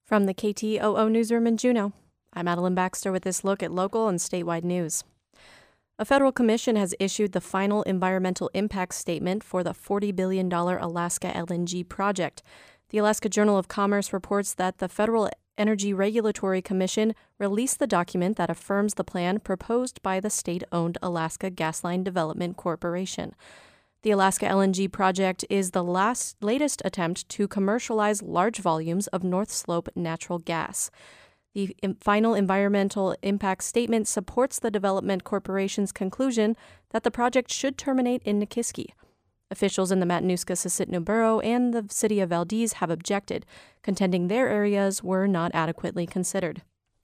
From the KTOO Newsroom in Juneau, I'm Madeline Baxter with this look at local and statewide news. A federal commission has issued the final environmental impact statement for the $40 billion Alaska LNG project. The Alaska Journal of Commerce reports that the Federal Energy Regulatory Commission released the document that affirms the plan proposed by the state-owned Alaska Gasline Development Corporation. The Alaska LNG project is the latest attempt to commercialize large volumes of North Slope natural gas. The final environmental impact statement supports the Development Corporation's conclusion that the project should terminate in Nikiski. Officials in the Matanuska-Susitnu Borough and the city of Valdez have objected, contending their areas were not adequately considered.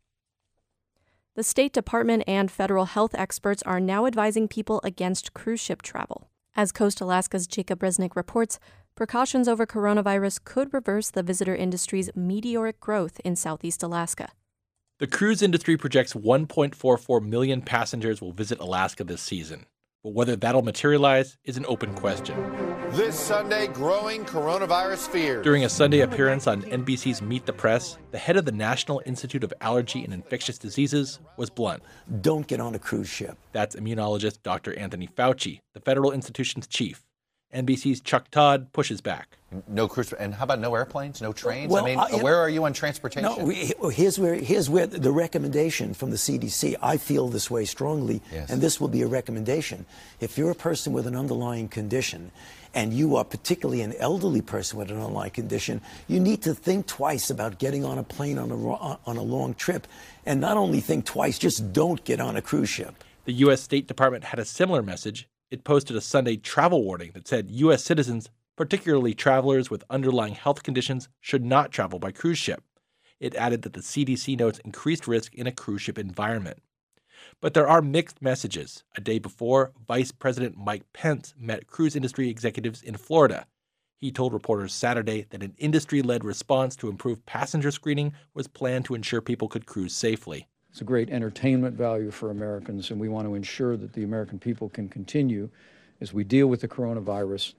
The State Department and federal health experts are now advising people against cruise ship travel. As Coast Alaska's Jacob Resnick reports, precautions over coronavirus could reverse the visitor industry's meteoric growth in Southeast Alaska. The cruise industry projects 1.44 million passengers will visit Alaska this season. But whether that'll materialize is an open question. This Sunday, growing coronavirus fears. During a Sunday appearance on NBC's Meet the Press, the head of the National Institute of Allergy and Infectious Diseases was blunt. Don't get on a cruise ship. That's immunologist Dr. Anthony Fauci, the federal institution's chief. NBC's Chuck Todd pushes back. No cruise, and how about no airplanes, no trains? Well, where are you on transportation? No, here's where the recommendation from the CDC, I feel this way strongly, yes. And this will be a recommendation. If you're a person with an underlying condition, and you are particularly an elderly person with an underlying condition, you need to think twice about getting on a plane on a long trip. And not only think twice, just don't get on a cruise ship. The U.S. State Department had a similar message. It posted a Sunday travel warning that said U.S. citizens, particularly travelers with underlying health conditions, should not travel by cruise ship. It added that the CDC notes increased risk in a cruise ship environment. But there are mixed messages. A day before, Vice President Mike Pence met cruise industry executives in Florida. He told reporters Saturday that an industry-led response to improve passenger screening was planned to ensure people could cruise safely. It's a great entertainment value for Americans, and we want to ensure that the American people can continue, as we deal with the coronavirus,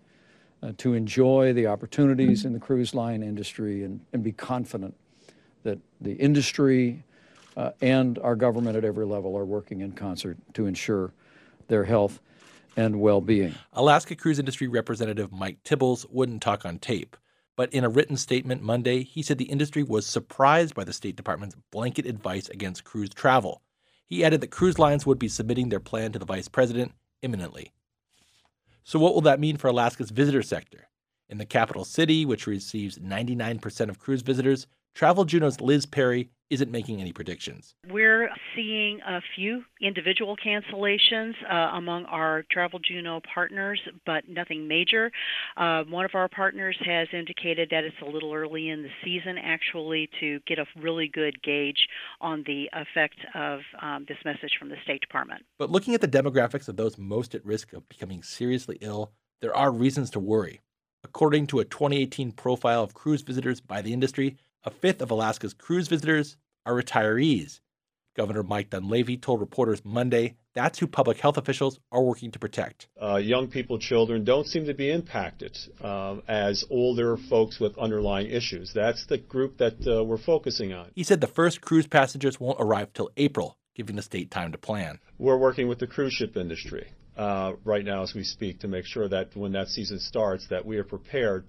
to enjoy the opportunities in the cruise line industry and be confident that the industry and our government at every level are working in concert to ensure their health and well-being. Alaska Cruise Industry Representative Mike Tibbles wouldn't talk on tape. But in a written statement Monday, he said the industry was surprised by the State Department's blanket advice against cruise travel. He added that cruise lines would be submitting their plan to the vice president imminently. So what will that mean for Alaska's visitor sector? In the capital city, which receives 99% of cruise visitors, Travel Juneau's Liz Perry isn't making any predictions. We're seeing a few individual cancellations among our Travel Juneau partners, but nothing major. One of our partners has indicated that it's a little early in the season, actually, to get a really good gauge on the effect of this message from the State Department. But looking at the demographics of those most at risk of becoming seriously ill, there are reasons to worry. According to a 2018 profile of cruise visitors by the industry, a fifth of Alaska's cruise visitors are retirees. Governor Mike Dunleavy told reporters Monday that's who public health officials are working to protect. Young people, children, don't seem to be impacted as older folks with underlying issues. That's the group that we're focusing on. He said the first cruise passengers won't arrive till April, giving the state time to plan. We're working with the cruise ship industry right now as we speak to make sure that when that season starts that we are prepared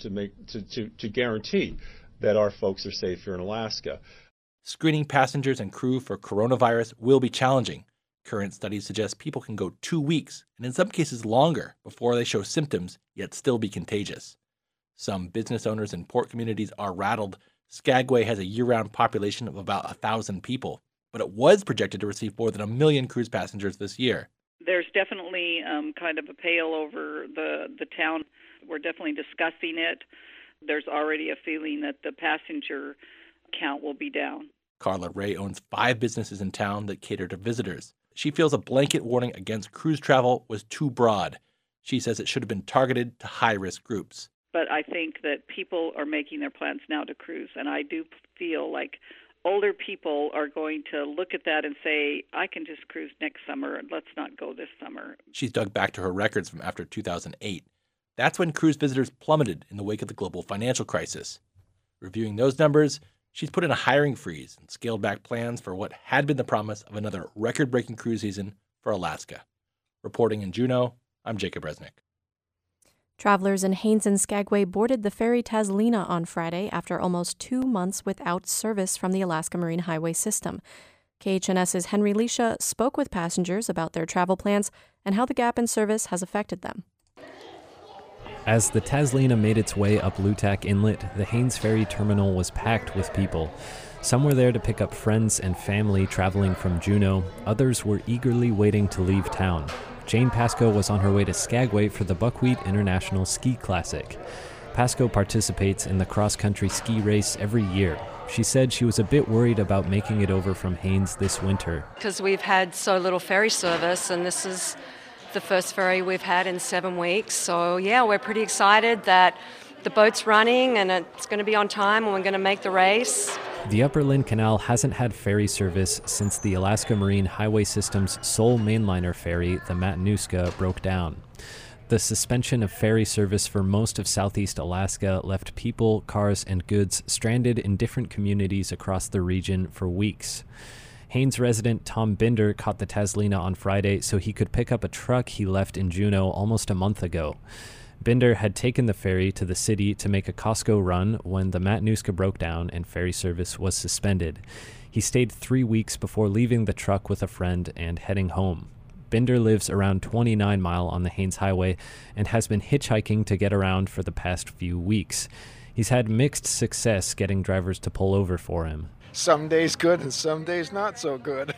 to guarantee that our folks are safe here in Alaska. Screening passengers and crew for coronavirus will be challenging. Current studies suggest people can go 2 weeks, and in some cases longer, before they show symptoms, yet still be contagious. Some business owners in port communities are rattled. Skagway has a year-round population of about 1,000 people, but it was projected to receive more than 1 million cruise passengers this year. There's definitely kind of a pale over the town. We're definitely discussing it. There's already a feeling that the passenger count will be down. Carla Ray owns 5 businesses in town that cater to visitors. She feels a blanket warning against cruise travel was too broad. She says it should have been targeted to high-risk groups. But I think that people are making their plans now to cruise, and I do feel like older people are going to look at that and say, I can just cruise next summer, and let's not go this summer. She's dug back to her records from after 2008. That's when cruise visitors plummeted in the wake of the global financial crisis. Reviewing those numbers, She's put in a hiring freeze and scaled back plans for what had been the promise of another record-breaking cruise season for Alaska. Reporting in Juneau, I'm Jacob Resnick. Travelers in Haines and Skagway boarded the ferry Taslina on Friday after almost 2 months without service from the Alaska Marine Highway system. KHNS's Henry Leisha spoke with passengers about their travel plans and how the gap in service has affected them. As the Taslina made its way up Lutak Inlet, the Haines Ferry terminal was packed with people. Some were there to pick up friends and family traveling from Juneau. Others were eagerly waiting to leave town. Jane Pascoe was on her way to Skagway for the Buckwheat International Ski Classic. Pascoe participates in the cross-country ski race every year. She said she was a bit worried about making it over from Haines this winter. Because we've had so little ferry service, and this is the first ferry we've had in 7 weeks. So yeah, we're pretty excited that the boat's running and it's going to be on time and we're going to make the race. The Upper Lynn Canal hasn't had ferry service since the Alaska Marine Highway System's sole mainliner ferry, the Matanuska, broke down. The suspension of ferry service for most of southeast Alaska left people, cars, and goods stranded in different communities across the region for weeks. Haines resident Tom Binder caught the Taslina on Friday so he could pick up a truck he left in Juneau almost a month ago. Binder had taken the ferry to the city to make a Costco run when the Matanuska broke down and ferry service was suspended. He stayed 3 weeks before leaving the truck with a friend and heading home. Binder lives around 29 Mile on the Haines Highway and has been hitchhiking to get around for the past few weeks. He's had mixed success getting drivers to pull over for him. Some days good and some days not so good.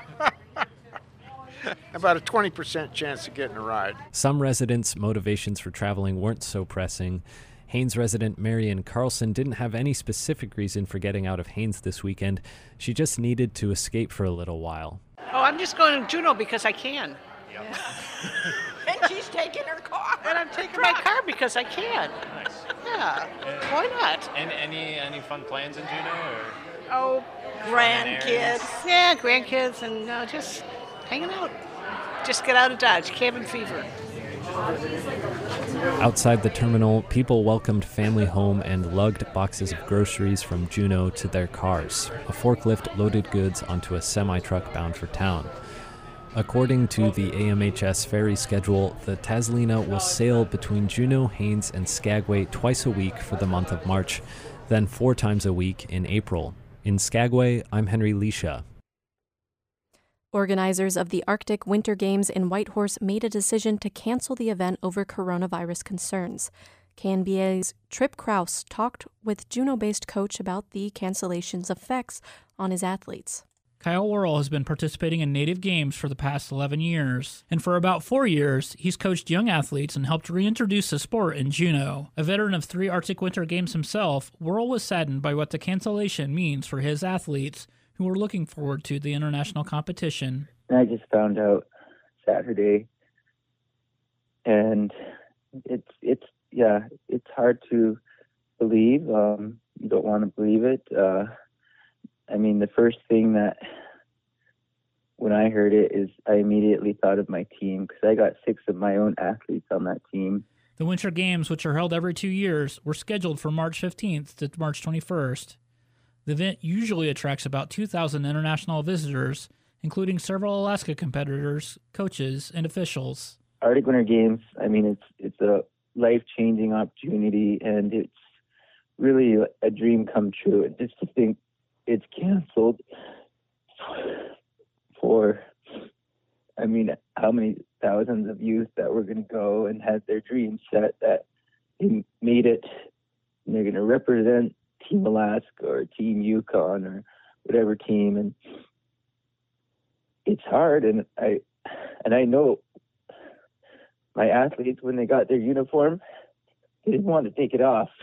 About a 20% chance of getting a ride. Some residents' motivations for traveling weren't so pressing. Haines resident Marion Carlson didn't have any specific reason for getting out of Haines this weekend. She just needed to escape for a little while. Oh, I'm just going to Juneau because I can. Yep. And she's taking her car. And I'm taking my car because I can. Nice. Yeah. Why not? And any fun plans in Juneau? Or? Oh, grandkids. Yeah, grandkids and just hanging out. Just get out of Dodge. Cabin fever. Outside the terminal, people welcomed family home and lugged boxes of groceries from Juneau to their cars. A forklift loaded goods onto a semi-truck bound for town. According to the AMHS ferry schedule, the Taslina will sail between Juneau, Haines, and Skagway twice a week for the month of March, then 4 times a week in April. In Skagway, I'm Henry Leisha. Organizers of the Arctic Winter Games in Whitehorse made a decision to cancel the event over coronavirus concerns. KNBA's Trip Kraus talked with Juneau-based coach about the cancellation's effects on his athletes. Kyle Worrell has been participating in native games for the past 11 years, and for about 4 years, he's coached young athletes and helped reintroduce the sport in Juneau. A veteran of 3 Arctic Winter Games himself, Worrell was saddened by what the cancellation means for his athletes, who were looking forward to the international competition. I just found out Saturday, and it's hard to believe. You don't want to believe it. The first thing that when I heard it is I immediately thought of my team because I got 6 of my own athletes on that team. The Winter Games, which are held every 2 years, were scheduled for March 15th to March 21st. The event usually attracts about 2,000 international visitors, including several Alaska competitors, coaches, and officials. Arctic Winter Games, it's a life-changing opportunity, and it's really a dream come true. And just to think it's canceled for, how many thousands of youth that were going to go and had their dreams set that they made it, and they're going to represent Team Alaska or Team Yukon or whatever team, and it's hard. And I know my athletes, when they got their uniform, they didn't want to take it off.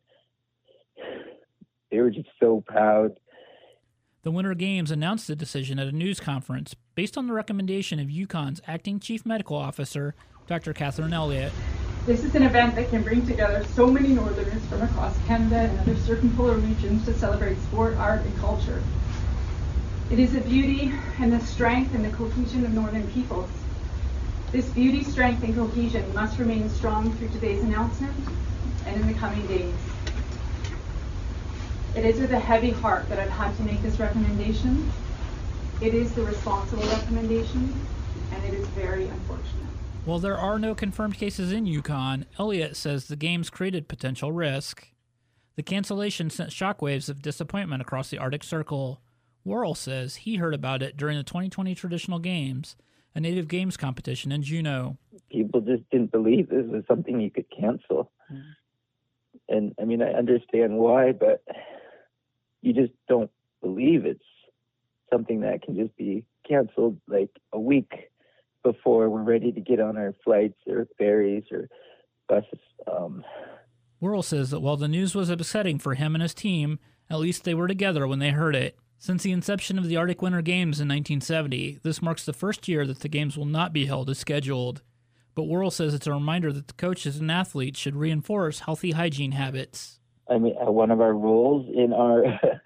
They were just so proud. The Winter Games announced the decision at a news conference based on the recommendation of Yukon's acting chief medical officer, Dr. Catherine Elliott. This is an event that can bring together so many Northerners from across Canada and other circumpolar regions to celebrate sport, art, and culture. It is the beauty and the strength and the cohesion of Northern peoples. This beauty, strength, and cohesion must remain strong through today's announcement and in the coming days. It is with a heavy heart that I've had to make this recommendation. It is the responsible recommendation, and it is very unfortunate. While there are no confirmed cases in Yukon, Elliott says the games created potential risk. The cancellation sent shockwaves of disappointment across the Arctic Circle. Worrell says he heard about it during the 2020 Traditional Games, a Native Games competition in Juneau. People just didn't believe this was something you could cancel. And I mean, I understand why, but you just don't believe it's something that can just be canceled like a week before we're ready to get on our flights or ferries or buses. Worrell says that while the news was upsetting for him and his team, at least they were together when they heard it. Since the inception of the Arctic Winter Games in 1970, this marks the first year that the games will not be held as scheduled. But Worrell says it's a reminder that the coaches and athletes should reinforce healthy hygiene habits. I mean, one of our rules in our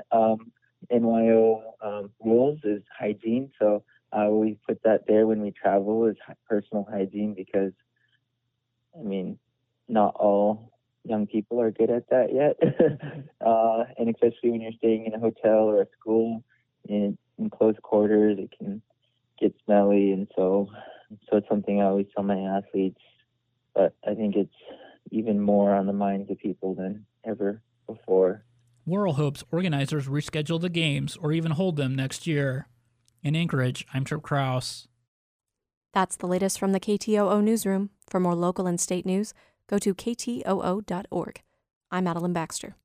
NYO rules is hygiene, so I always put that there when we travel is personal hygiene because, I mean, not all young people are good at that yet. And especially when you're staying in a hotel or a school in close quarters, it can get smelly. And so it's something I always tell my athletes, but I think it's even more on the minds of people than ever before. Worrell hopes organizers reschedule the games or even hold them next year. In Anchorage, I'm Trip Krause. That's the latest from the KTOO newsroom. For more local and state news, go to ktoo.org. I'm Madeline Baxter.